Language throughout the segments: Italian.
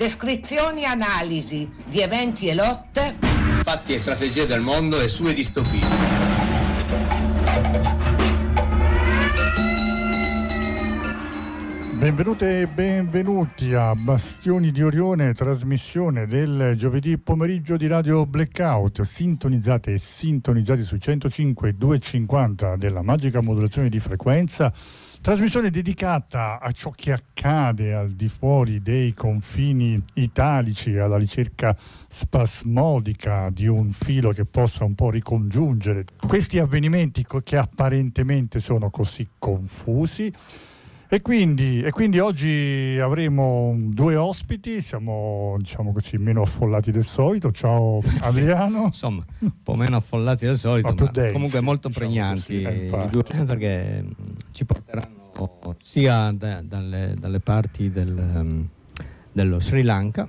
descrizioni e analisi di eventi e lotte, fatti e strategie del mondo e sue distopie. Benvenute e benvenuti a Bastioni di Orione, trasmissione del giovedì pomeriggio di Radio Blackout. Sintonizzate e sintonizzati su 105 e 250 della magica modulazione di frequenza. Trasmissione dedicata a ciò che accade al di fuori dei confini italici, alla ricerca spasmodica di un filo che possa un po' ricongiungere questi avvenimenti che apparentemente sono così confusi. E quindi oggi avremo due ospiti, siamo diciamo così meno affollati del solito. Ciao Adriano. Sì, insomma, un po' meno affollati del solito, ma comunque molto pregnanti, diciamo perché ci porteranno sia dalle parti dello Sri Lanka,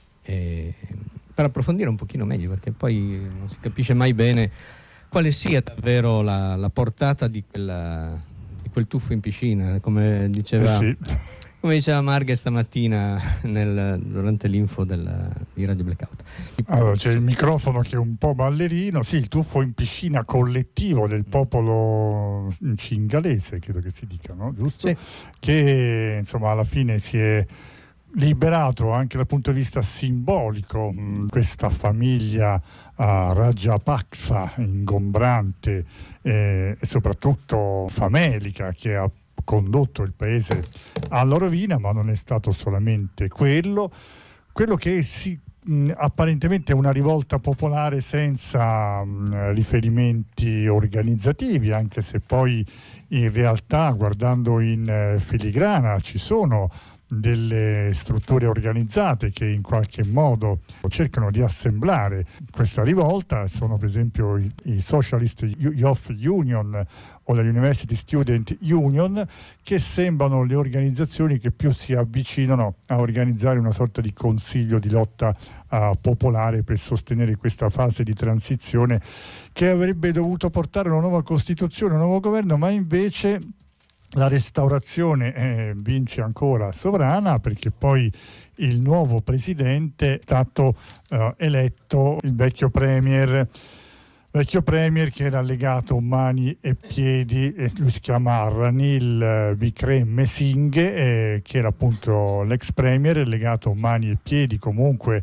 per approfondire un pochino meglio, perché poi non si capisce mai bene quale sia davvero la portata di quel tuffo in piscina, come diceva Marghe stamattina durante l'info di Radio Blackout. Allora, c'è il microfono che è un po' ballerino. Sì, il tuffo in piscina collettivo del popolo cingalese, credo che si dica, no? Giusto? Sì. Che insomma alla fine si è liberato anche dal punto di vista simbolico questa famiglia Rajapaksa ingombrante e soprattutto famelica che ha condotto il paese alla rovina, ma non è stato solamente quello che apparentemente è una rivolta popolare senza riferimenti organizzativi, anche se poi in realtà, guardando in filigrana, ci sono delle strutture organizzate che in qualche modo cercano di assemblare questa rivolta. Sono per esempio i Socialist Youth Union o la University Student Union, che sembrano le organizzazioni che più si avvicinano a organizzare una sorta di consiglio di lotta popolare per sostenere questa fase di transizione che avrebbe dovuto portare a una nuova Costituzione, un nuovo governo, ma invece la restaurazione vince ancora sovrana, perché poi il nuovo presidente è stato eletto il vecchio premier che era legato mani e piedi, e lui si chiama Ranil Wickremesinghe, che era appunto l'ex premier, legato mani e piedi comunque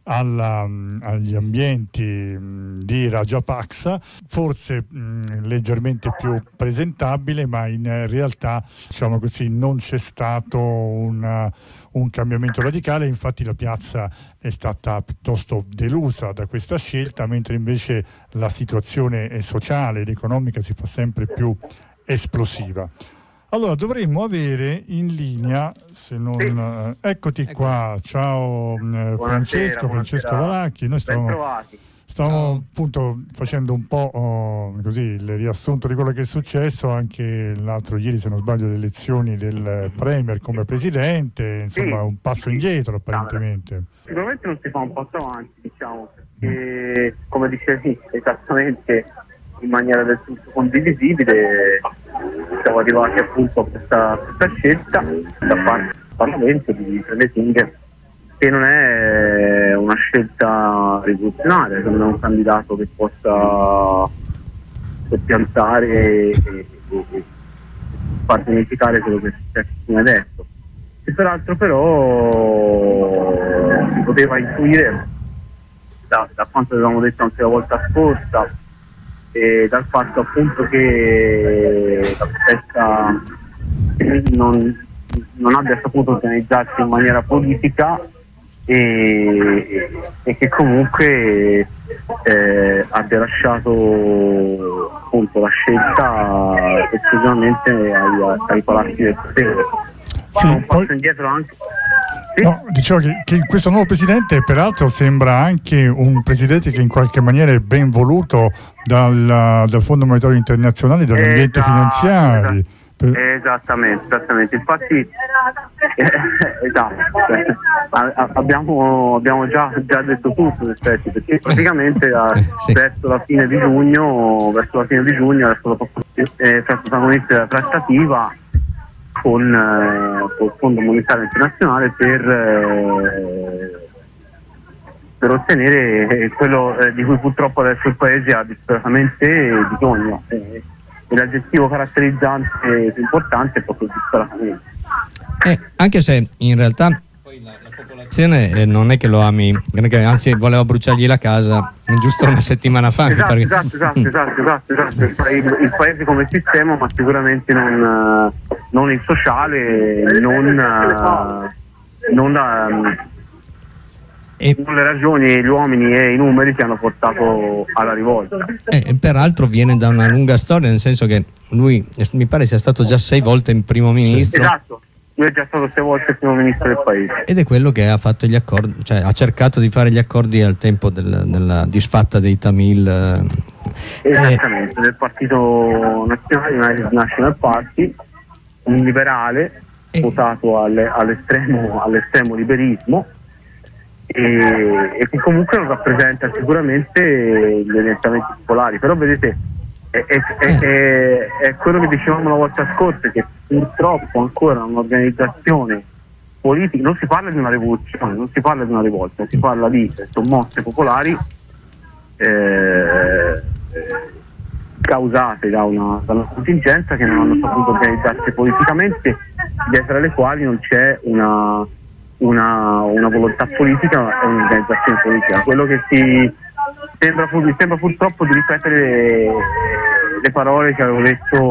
agli ambienti di Rajapaksa, forse leggermente più presentabile, ma in realtà diciamo così non c'è stato un cambiamento radicale. Infatti la piazza è stata piuttosto delusa da questa scelta, mentre invece la situazione sociale ed economica si fa sempre più esplosiva. Allora dovremmo avere in linea, se non eccoti qua, ciao Francesco Valacchi. Noi stavamo appunto facendo un po' così il riassunto di quello che è successo anche l'altro ieri, se non sbaglio, le elezioni del Premier come presidente, insomma un passo indietro apparentemente. Sicuramente non si fa un passo avanti, diciamo, perché come dicevi esattamente in maniera del tutto condivisibile siamo arrivati appunto a questa scelta da parte del Parlamento di Wickremesinghe, che non è una scelta rivoluzionaria, non è un candidato che possa piantare e far dimenticare quello che è successo fino adesso. E peraltro però si poteva intuire da quanto avevamo detto anche la volta scorsa e dal fatto appunto che la protesta non abbia saputo organizzarsi in maniera politica e che comunque abbia lasciato appunto la scelta esclusivamente ai palazzi del potere. Sì, un passo indietro anche. Sì? No, dicevo che questo nuovo presidente peraltro sembra anche un presidente che in qualche maniera è ben voluto dal Fondo Monetario Internazionale, dagli ambienti finanziari. Esattamente. Infatti abbiamo già detto tutto in effetti, perché praticamente verso la fine di giugno era stato protagonista della trattativa con il Fondo Monetario Internazionale per per ottenere quello di cui purtroppo adesso il paese ha disperatamente bisogno. L'aggettivo caratterizzante più importante è proprio disperatamente. Anche se in realtà poi la popolazione non è che lo ami, anzi voleva bruciargli la casa giusto una settimana fa. Esatto. perché... Il paese come sistema, ma sicuramente non il sociale, non le ragioni, gli uomini e i numeri che hanno portato alla rivolta. Peraltro viene da una lunga storia, nel senso che lui mi pare sia stato già 6 volte in primo ministro. Esatto, lui è già stato 6 volte primo ministro del paese. Ed è quello che ha fatto gli accordi, cioè ha cercato di fare gli accordi al tempo della disfatta dei Tamil. Esattamente, del partito nazionale, United National Party, un liberale votato all'estremo liberismo. E che comunque non rappresenta sicuramente gli orientamenti popolari, però vedete è quello che dicevamo la volta scorsa, che purtroppo ancora un'organizzazione politica, non si parla di una rivoluzione, non si parla di una rivolta, si parla di sommosse popolari causate da una contingenza che non hanno saputo organizzarsi politicamente, dietro alle quali non c'è una volontà politica e un'organizzazione politica. Quello che mi sembra purtroppo di ripetere le parole che avevo detto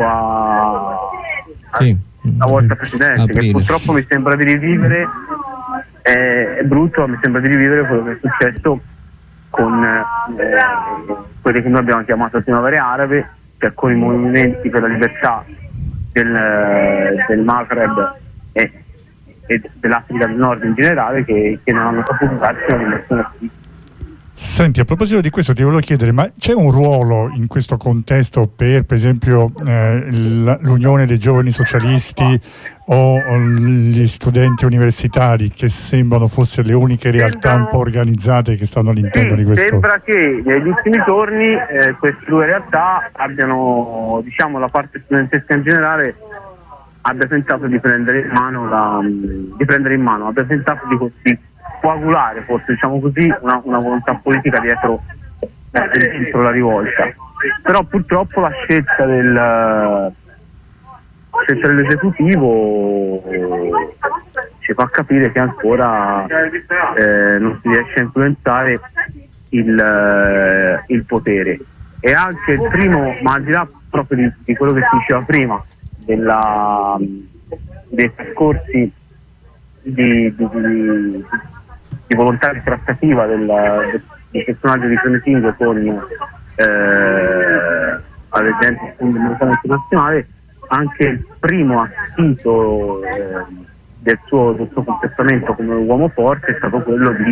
la volta precedente, che purtroppo mi sembra di rivivere, è brutto, mi sembra di rivivere quello che è successo con quelle che noi abbiamo chiamato primavere arabe, cioè con i movimenti per la libertà del Maghreb e dell'Africa del Nord in generale, che non hanno saputo darsi una dimensione politica. Senti, a proposito di questo ti volevo chiedere, ma c'è un ruolo in questo contesto per esempio l'Unione dei Giovani Socialisti o gli studenti universitari, che sembrano forse le uniche realtà un po' organizzate che stanno all'interno di questo? Sembra che negli ultimi giorni queste due realtà abbiano, diciamo, la parte studentesca in generale abbia tentato di prendere in mano, abbia tentato di coagulare, forse diciamo così, una volontà politica dietro la rivolta. Però purtroppo la scelta dell'esecutivo ci fa capire che ancora non si riesce a influenzare il potere. E anche il primo, ma al di là proprio di quello che si diceva prima, dei discorsi di volontà di trattativa del personaggio di Fremesingo con la reggente del Fondo Monetario Internazionale, anche il primo assito del suo comportamento come uomo forte è stato quello di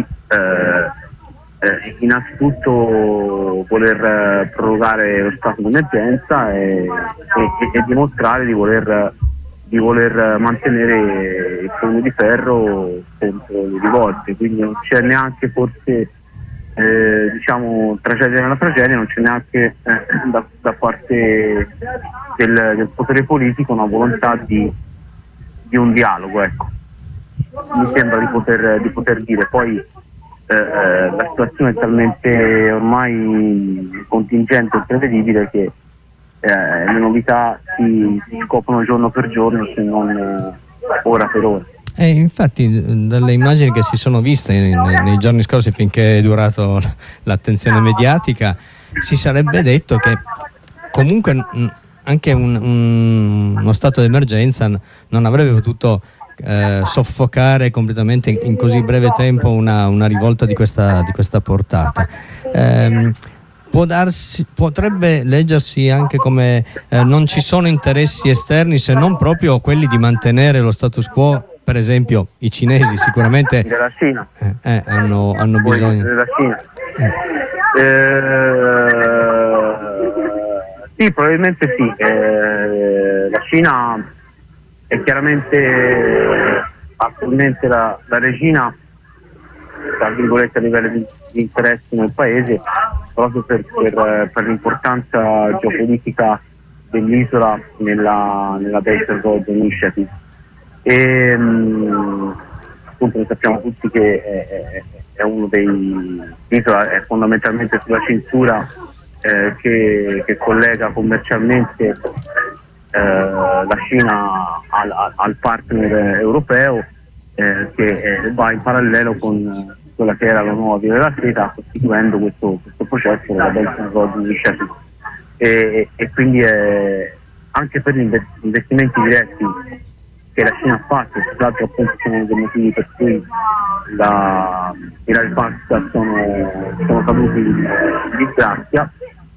innanzitutto voler prorogare lo stato di emergenza e dimostrare di voler mantenere il pugno di ferro contro le rivolte. Quindi non c'è neanche, forse diciamo, tragedia nella tragedia, non c'è neanche da parte del potere politico una volontà di un dialogo, ecco. Mi sembra di poter dire. Poi la situazione è talmente ormai contingente e prevedibile che le novità si scoprono giorno per giorno, se non ora per ora. Infatti dalle immagini che si sono viste nei giorni scorsi, finché è durato l'attenzione mediatica, si sarebbe detto che comunque anche uno stato d'emergenza non avrebbe potuto soffocare completamente in così breve tempo una rivolta di questa portata. Potrebbe leggersi anche come non ci sono interessi esterni, se non proprio quelli di mantenere lo status quo. Per esempio i cinesi sicuramente della Cina hanno bisogno della Cina. Sì, probabilmente sì. La Cina è chiaramente attualmente la regina, tra virgolette, a livello di interessi nel paese, proprio per l'importanza geopolitica dell'isola nella Belt and Road Initiative. E appunto noi sappiamo tutti che è uno l'isola è fondamentalmente sulla cintura che collega commercialmente la Cina al partner europeo, che va in parallelo con quella che era la nuova via della seta, costituendo questo processo della Belt and Road Initiative. E quindi anche per gli investimenti diretti che la Cina ha fatto, tra l'altro appunto sono dei motivi per cui i Raja Paksa sono caduti in disgrazia.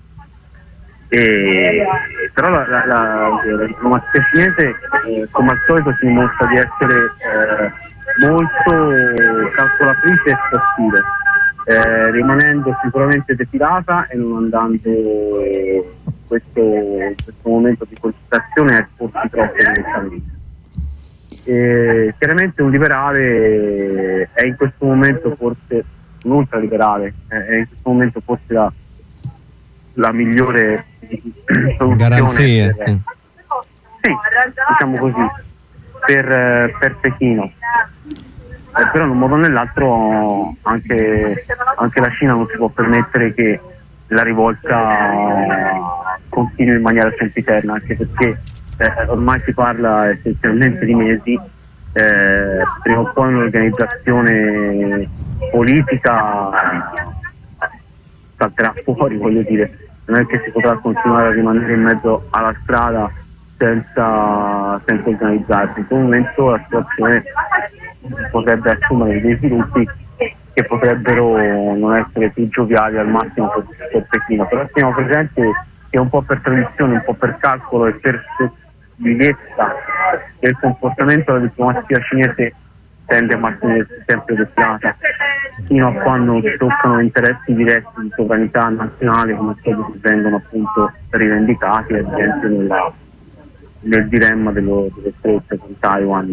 Però la diplomazia cinese come al solito si dimostra di essere molto calcolatrice e sottile, rimanendo sicuramente defilata e non andando in questo momento di concentrazione a esporsi troppo direttamente. Chiaramente un liberale è in questo momento forse un ultraliberale, è in questo momento forse la migliore soluzione garanzie. Sì, diciamo così, per Pechino. Però in un modo o nell'altro anche la Cina non si può permettere che la rivolta continui in maniera sempiterna, anche perché ormai si parla essenzialmente di mesi. Prima o poi un'organizzazione politica salterà fuori, voglio dire, non è che si potrà continuare a rimanere in mezzo alla strada senza organizzarsi. In questo momento la situazione potrebbe assumere dei sviluppi che potrebbero non essere più gioviali al massimo per Pechino, però teniamo presente che un po' per tradizione, un po' per calcolo e per vivezza del comportamento della diplomazia cinese tende a mantenersi sempre defilata fino a quando non si toccano interessi diretti di sovranità nazionale, come quelli che vengono appunto rivendicati, ad esempio nel dilemma dello stretto con Taiwan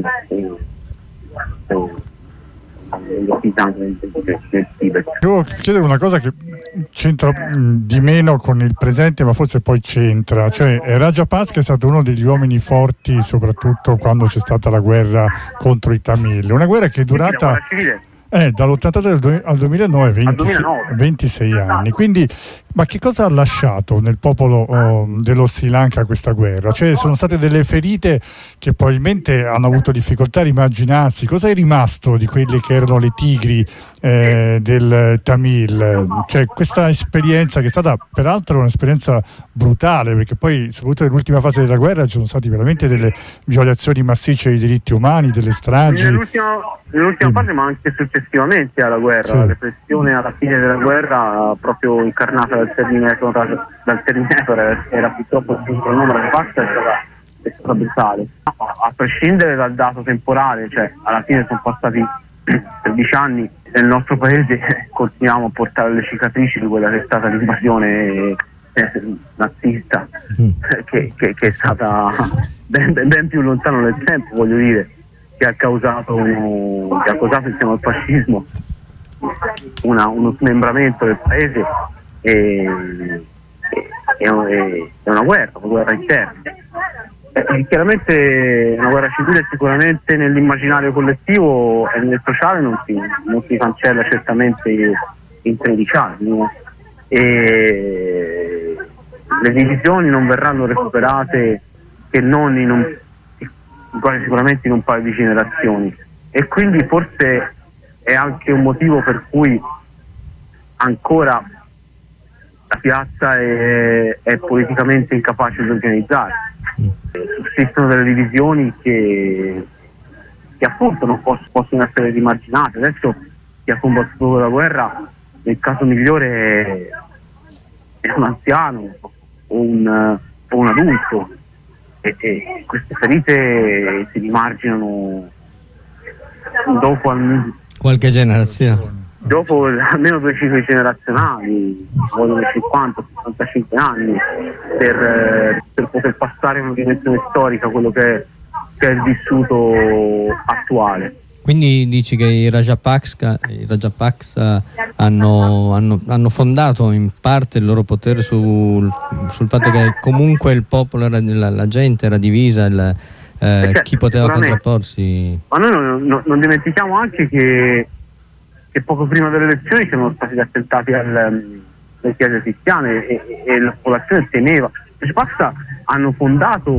Devo chiedere una cosa che c'entra di meno con il presente, ma forse poi c'entra, cioè Raja Paksa è stato uno degli uomini forti soprattutto quando c'è stata la guerra contro i Tamil, una guerra che è durata dall'83 al 2009, 26 anni. Quindi, ma che cosa ha lasciato nel popolo dello Sri Lanka questa guerra? Cioè, sono state delle ferite che probabilmente hanno avuto difficoltà a immaginarsi. Cosa è rimasto di quelle che erano le tigri del Tamil? Cioè, questa esperienza che è stata peraltro un'esperienza brutale, perché poi, soprattutto nell'ultima fase della guerra, ci sono state veramente delle violazioni massicce dei diritti umani, delle stragi. Nell'ultima fase, ma anche successivamente alla guerra, sì. La repressione alla fine della guerra, proprio incarnata dal Terminator, era purtroppo il nome della pasta, è stata brutale. A prescindere dal dato temporale, cioè alla fine sono passati 13 anni, nel nostro paese continuiamo a portare le cicatrici di quella che è stata l'invasione nazista, che è stata ben più lontano nel tempo, voglio dire, che ha causato insieme al fascismo uno smembramento del paese e una guerra interna. Chiaramente una guerra civile sicuramente nell'immaginario collettivo e nel sociale non si cancella certamente in 13 anni, no? E le divisioni non verranno recuperate che non quasi sicuramente in un paio di generazioni, e quindi forse è anche un motivo per cui ancora la piazza è politicamente incapace di organizzarsi. Sussistono delle divisioni che appunto non possono essere rimarginate. Adesso chi ha combattuto la guerra nel caso migliore è un anziano o un adulto, e queste ferite si rimarginano dopo qualche generazione, dopo almeno 2 cicli generazionali, vogliono 50-65 anni per poter passare una dimensione storica quello che è il vissuto attuale. Quindi dici che i Raja Paksa hanno fondato in parte il loro potere sul fatto che comunque il popolo era, la gente era divisa, chi poteva contrapporsi. Ma noi non dimentichiamo anche che che poco prima delle elezioni siano stati attentati alle chiese cristiane e la popolazione temeva. Raja Paksa hanno fondato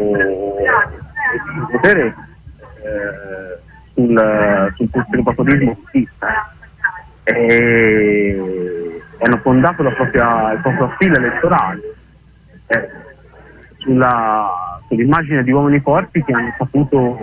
il potere sul conservatorismo buddista e hanno fondato il proprio affile elettorale sull'immagine di uomini forti che hanno saputo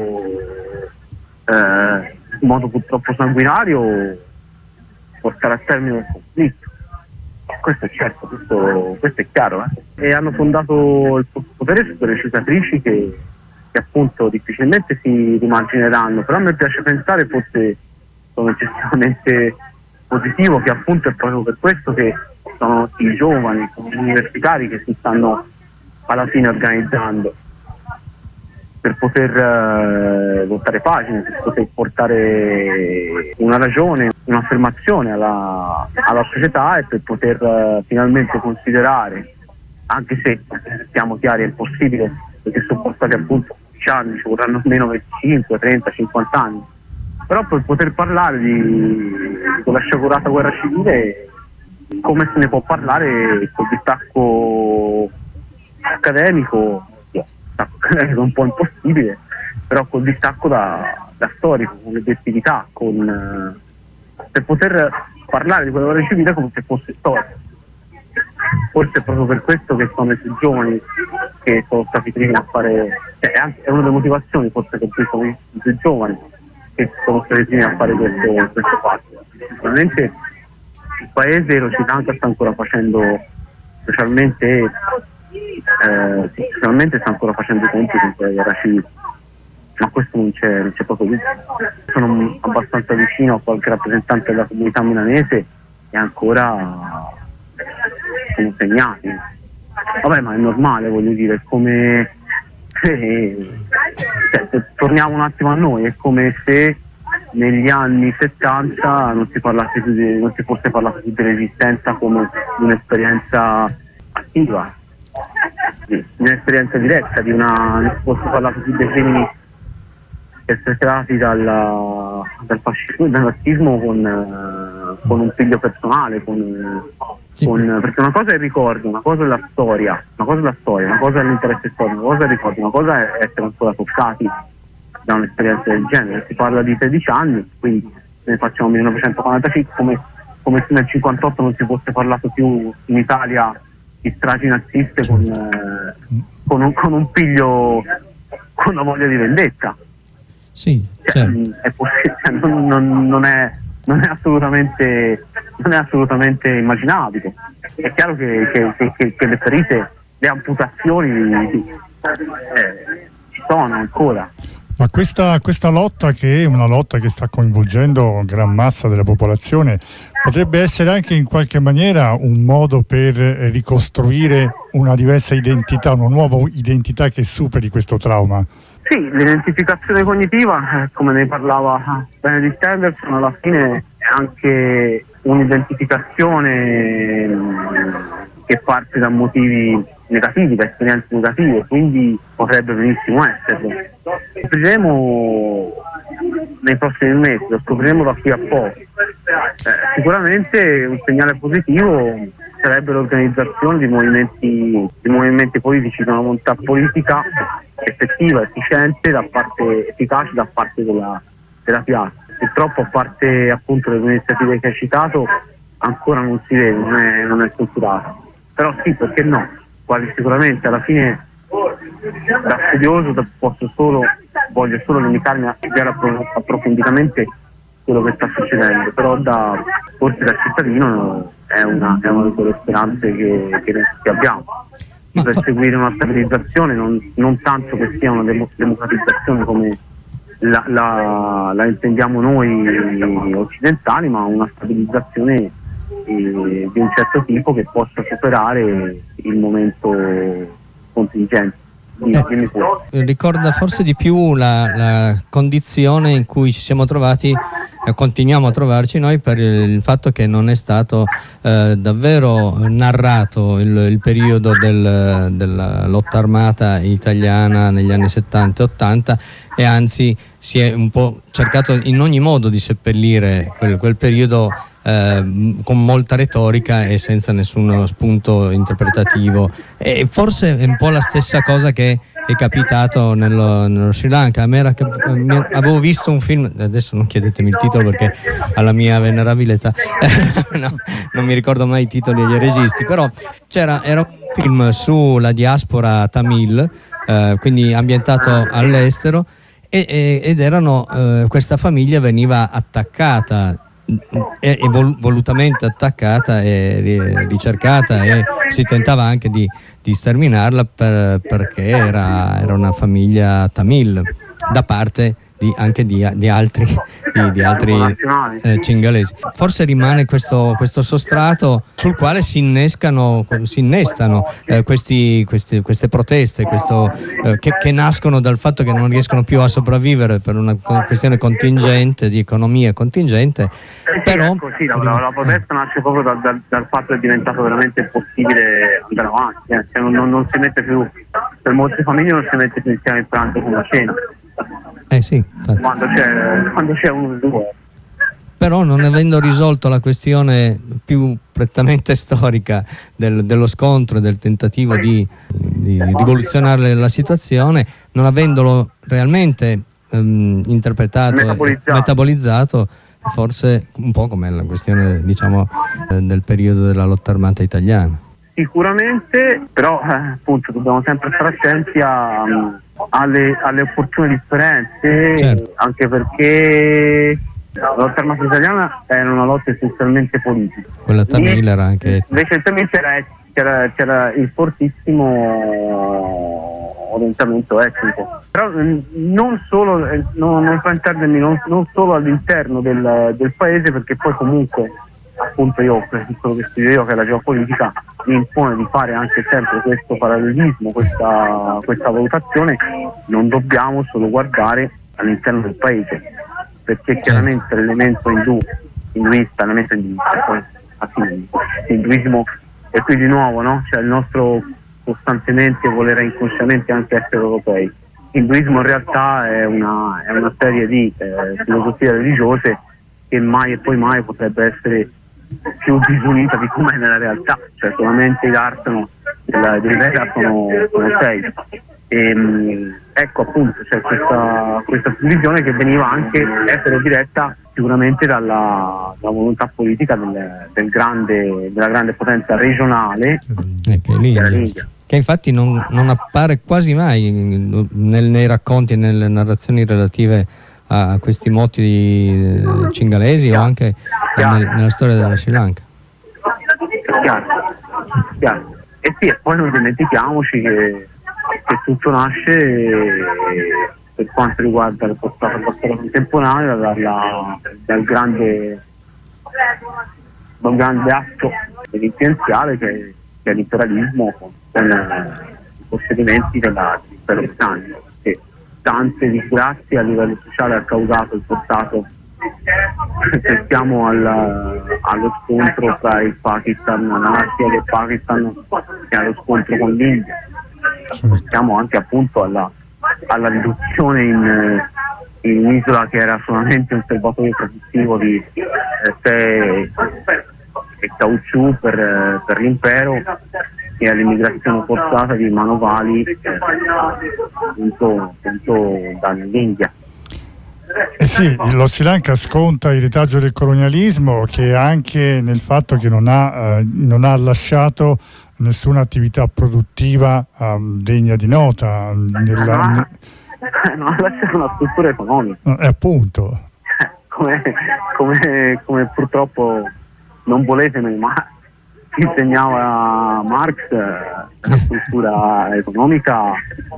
in modo purtroppo sanguinario portare a termine il conflitto. Questo è certo, questo è chiaro. E hanno fondato il potere su delle citatrici che appunto difficilmente si rimargineranno, però a me piace pensare, forse sono eccessivamente positivo, che appunto è proprio per questo che sono i giovani, gli universitari che si stanno alla fine organizzando per poter voltare pagine, per poter portare una ragione, un'affermazione alla società e per poter finalmente considerare, anche se siamo chiari è impossibile perché sono passati appunto 10 anni, ci vorranno almeno 25, 30, 50 anni, però per poter parlare di quella sciagurata guerra civile come se ne può parlare col distacco accademico è un po' impossibile, però col distacco da storico, con l'obiettività, per poter parlare di quella guerra civile come se fosse storia. Forse è proprio per questo che sono i più giovani che sono stati primi a fare, è una delle motivazioni forse per cui sono i più giovani che sono stati primi a fare questo fatto. Sicuramente il paese, lo Sri Lanka, sta ancora facendo specialmente sta ancora facendo i conti con quella guerra civile, ma questo non c'è proprio lì. Sono abbastanza vicino a qualche rappresentante della comunità milanese e ancora sono segnati. Vabbè, ma è normale, voglio dire, è come se torniamo un attimo a noi, è come se negli anni 70 non si fosse parlato più di resistenza come di un'esperienza attiva, di un'esperienza diretta, non si fosse parlato più dei crimini perpetrati dal fascismo e dal nazismo con un figlio personale, perché una cosa è il ricordo, una cosa è la storia, una cosa è l'interesse storico, una cosa è il ricordo, una cosa è essere ancora toccati da un'esperienza del genere. Si parla di 16 anni, quindi ne facciamo 1945, come se nel 58 non si fosse parlato più in Italia di stragi naziste con un figlio con una voglia di vendetta. Sì, certo. È possibile, non è assolutamente immaginabile. È chiaro che le ferite, le amputazioni ci sono ancora. Ma questa lotta, che è una lotta che sta coinvolgendo gran massa della popolazione, potrebbe essere anche in qualche maniera un modo per ricostruire una diversa identità, una nuova identità che superi questo trauma? Sì, l'identificazione cognitiva, come ne parlava Benedict Anderson, alla fine è anche un'identificazione che parte da motivi negativi, da esperienze negative, quindi potrebbe benissimo esserlo. Lo scopriremo nei prossimi mesi, lo scopriremo da qui a poco. Sicuramente un segnale positivo sarebbe l'organizzazione di movimenti politici, di una volontà politica effettiva, efficiente, efficace da parte della piazza. Purtroppo, a parte appunto le iniziative che hai citato, ancora non si vede, non è strutturato. Però sì, perché no? Quasi sicuramente alla fine da studioso voglio solo limitarmi a studiare approfonditamente quello che sta succedendo, però forse da cittadino è una di quelle speranze che abbiamo. Per seguire una stabilizzazione, non tanto che sia una democratizzazione come la intendiamo noi occidentali, ma una stabilizzazione di un certo tipo che possa superare il momento contingente. Ricorda forse di più la condizione in cui ci siamo trovati continuiamo a trovarci noi per il fatto che non è stato davvero narrato il periodo della lotta armata italiana negli anni 70 e 80, e anzi si è un po' cercato in ogni modo di seppellire quel periodo con molta retorica e senza nessuno spunto interpretativo, e forse è un po' la stessa cosa che è capitato nello Sri Lanka. Avevo visto un film, adesso non chiedetemi il titolo perché alla mia venerabile età no, non mi ricordo mai i titoli dei registi, però era un film sulla diaspora tamil, quindi ambientato all'estero, ed erano questa famiglia veniva attaccata e volutamente attaccata e ricercata, e si tentava anche di sterminarla perché era una famiglia tamil da parte anche di altri cingalesi. Forse rimane questo sostrato sul quale si innestano queste proteste, che nascono dal fatto che non riescono più a sopravvivere per una questione contingente, di economia contingente. Però così, la protesta nasce proprio dal fatto che è diventato veramente impossibile andare avanti, cioè non si mette più, per molte famiglie non si mette più insieme il pranzo con la cena. Sì, quando c'è uno o due. Però, non avendo risolto la questione più prettamente storica dello scontro e del tentativo di rivoluzionare la situazione, non avendolo realmente interpretato e metabolizzato, forse un po' come la questione, diciamo, del periodo della lotta armata italiana. Sicuramente, però appunto dobbiamo sempre stare attenti alle opportune differenze, certo. Anche perché la lotta armata italiana era una lotta essenzialmente politica. Quella tamile era anche... Invece il tamile c'era il fortissimo orientamento etnico. Però non solo, non fraintendermi, non solo all'interno del paese, perché poi comunque, appunto, quello che studio io, che è la geopolitica, mi impone di fare anche sempre questo parallelismo, questa valutazione. Non dobbiamo solo guardare all'interno del paese, perché chiaramente l'elemento induista, l'induismo è qui di nuovo, no? Cioè il nostro costantemente volere inconsciamente anche essere europei. L'induismo in realtà è una serie di filosofie religiose che mai e poi mai potrebbe essere più disunita di com'è nella realtà, cioè solamente i Darshan dei Veda sono 6. Ecco, appunto, c'è questa suddivisione che veniva anche essere diretta sicuramente dalla volontà politica della grande potenza regionale, che è l'India, che infatti non appare quasi mai nei racconti e nelle narrazioni relative a questi moti cingalesi o anche nella storia della Sri Lanka. Chiaro. E sì, e poi non dimentichiamoci che tutto nasce, per quanto riguarda la storia contemporanea, dal grande atto dirigenziale che è l'imperialismo con i possedimenti dell'impero britannico, che tante disgrazie a livello sociale ha causato e portato. Pensiamo allo scontro tra il Pakistan, l'Asia del Pakistan, e allo scontro con l'India. Pensiamo anche appunto alla riduzione in un'isola che era solamente un serbatoio produttivo di tè e caucciù per l'impero, e all'immigrazione forzata di manovali appunto dall'India. Sì, lo Sri Lanka sconta il retaggio del colonialismo, che anche nel fatto che non ha lasciato nessuna attività produttiva degna di nota. Non ha lasciato una struttura economica. Appunto. Come purtroppo non voletemi, ma insegnava Marx, la struttura economica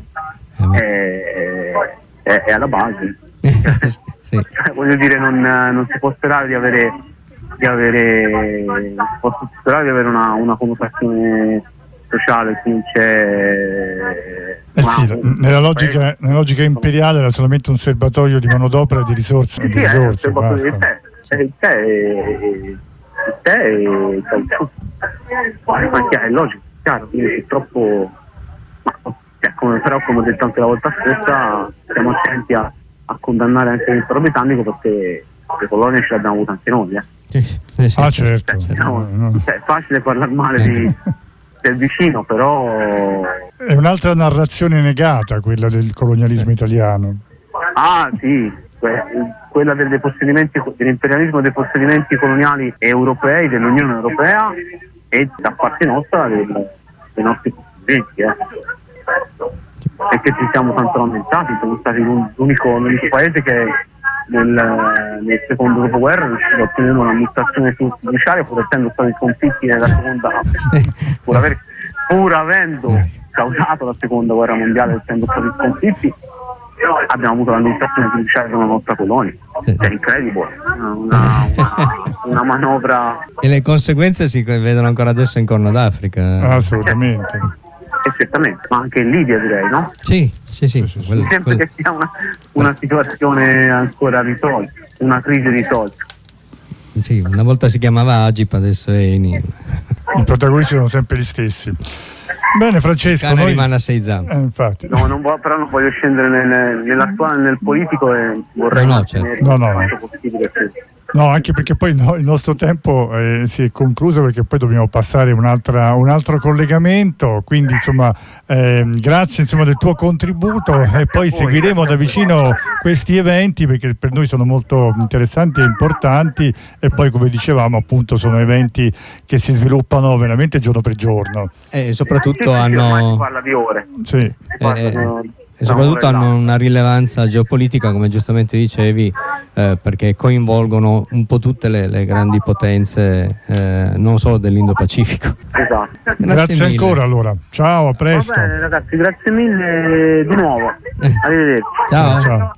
è alla base. Sì. Voglio dire, non si può sperare di avere una connotazione sociale qui c'è... sì, nella logica imperiale era solamente un serbatoio di manodopera e di risorse. Sì, di risorse, basta. il tè e il caucciù. Ma è logico, chiaro, quindi purtroppo... però come ho detto anche la volta scorsa, stiamo attenti a condannare anche il impero britannico, perché le colonie ce le abbiamo avute anche noi. Ah, certo. È facile parlare male del vicino, però... È un'altra narrazione negata, quella del colonialismo italiano. Ah sì, quella dell'imperialismo dei possedimenti coloniali europei, dell'Unione Europea, e da parte nostra dei nostri possedimenti. Perché ci siamo tanto lamentati, siamo stati l'unico paese che nel secondo dopoguerra è riuscito a ottenere un'amministrazione giudiziaria, pur essendo stati sconfitti nella seconda, pur avendo causato la seconda guerra mondiale, essendo stati sconfitti, abbiamo avuto l'amministrazione giudiziaria della nostra colonia. È incredibile, una manovra. E le conseguenze si vedono ancora adesso in Corno d'Africa. Assolutamente. Certamente, ma anche in Libia, direi, no? Sì. Sempre che sia una situazione ancora risolta, una crisi risolta. Sì, una volta si chiamava Agip, adesso è Eni. I protagonisti sono sempre gli stessi. Bene, Francesco, Il cane rimane a 6 zampe. Infatti. No, però non voglio scendere nel politico, e vorrei No, anche perché poi il nostro tempo si è concluso, perché poi dobbiamo passare un altro collegamento, quindi insomma grazie del tuo contributo, e poi seguiremo da vicino questi eventi, perché per noi sono molto interessanti e importanti, e poi, come dicevamo, appunto sono eventi che si sviluppano veramente giorno per giorno, e soprattutto si hanno parla di ore. Sì. E soprattutto hanno una rilevanza geopolitica, come giustamente dicevi, perché coinvolgono un po' tutte le grandi potenze, non solo dell'Indo-Pacifico. Esatto. Grazie ancora, allora. Ciao, a presto. Va bene, ragazzi, grazie mille di nuovo. Arrivederci. Ciao.